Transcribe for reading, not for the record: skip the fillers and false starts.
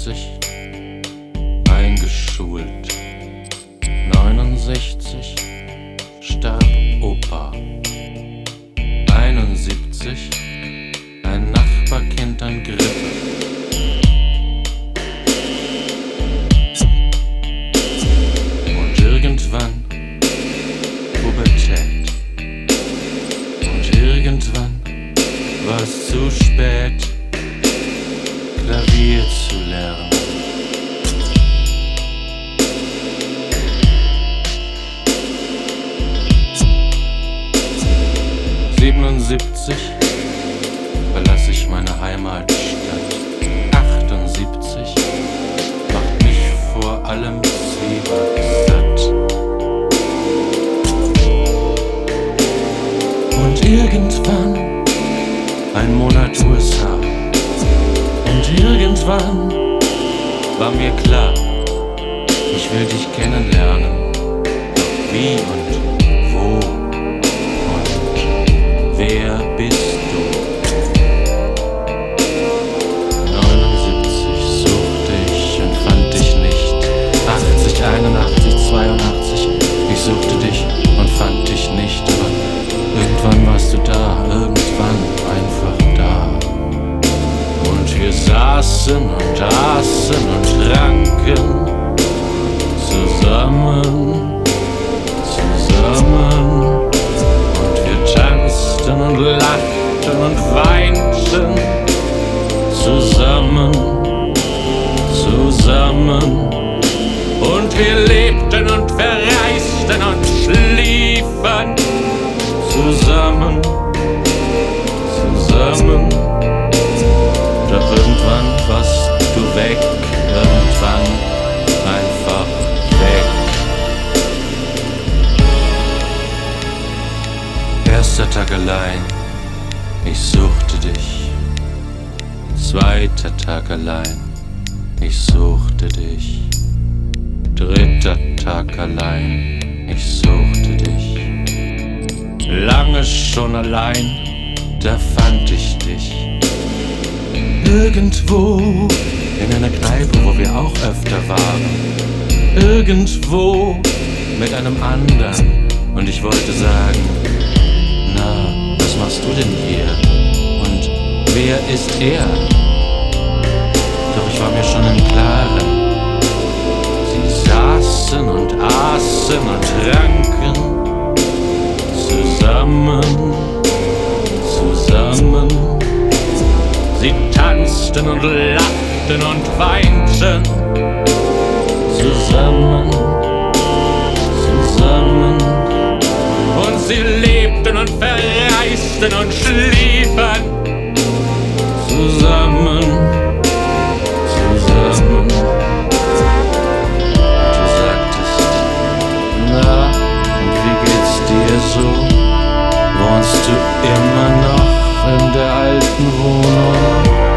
68 eingeschult, 69 starb Opa, 71 ein Nachbarkind an Grippe. Und irgendwann Pubertät. Und irgendwann war es zu spät, Klavier zu lernen. '77 verlasse ich meine Heimatstadt. 78 macht mich vor allem Zwieback satt. Und irgendwann ein Monat USA. Und irgendwann war mir klar, ich will dich kennenlernen. Doch wie und wo und wer bist du? 79 suchte ich und fand dich nicht. 80, 81, 82, ich suchte dich und fand dich nicht. Aber irgendwann warst du da, irgendwann einfach da. Und wir saßen und aßen und tranken zusammen, zusammen. Und wir tanzten und lachten und weinten zusammen, zusammen. Und wir lebten und verreisten und schliefen zusammen, zusammen. Doch irgendwann warst du weg, irgendwann einfach weg. Erster Tag allein, ich suchte dich. Zweiter Tag allein, ich suchte dich. Dritter Tag allein, ich suchte dich. Lange schon allein, da fand ich dich. Irgendwo in einer Kneipe, wo wir auch öfter waren. Irgendwo mit einem anderen. Und ich wollte sagen, na, was machst du denn hier? Und wer ist er? Doch ich war mir schon im Klaren. Sie saßen und aßen und tranken zusammen, zusammen. Sie tanzten und lachten und weinten zusammen, zusammen. Und sie lebten und verreisten und schliefen zusammen, zusammen. Du sagtest, na, und wie geht's dir so? Wohnst du immer noch in der alten Wohnung?